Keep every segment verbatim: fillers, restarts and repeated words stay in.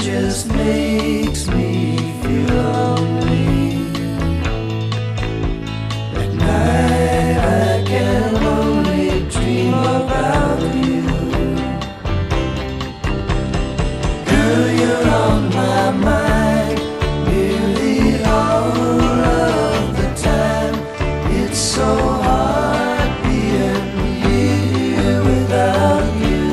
just makes me feel lonely. At night I can only dream about you. Girl, you're on my mind nearly all of the time. It's so hard being here without you.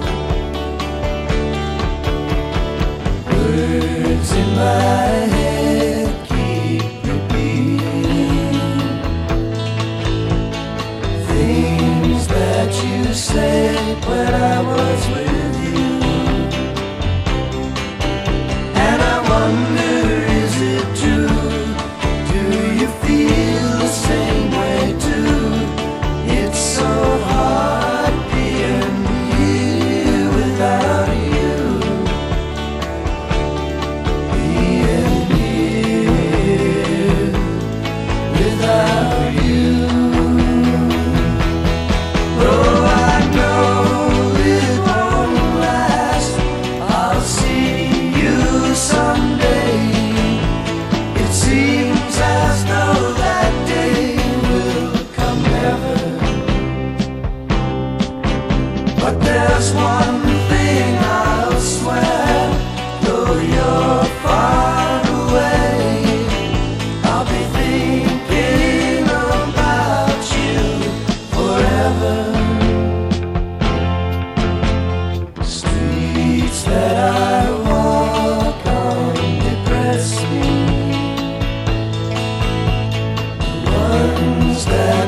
Words in my head keep repeating things that you said when I was with you. And I wonder, is it true? Do you feel the same way too? It's so hard being here without you. Being here without you. Oh, I know it won't last. I'll see you someday. It seems as though that day will come never. But there's one thing I'll swear, though you're far away, I'll be thinking about you forever. Streets that I walk on depress me. The ones that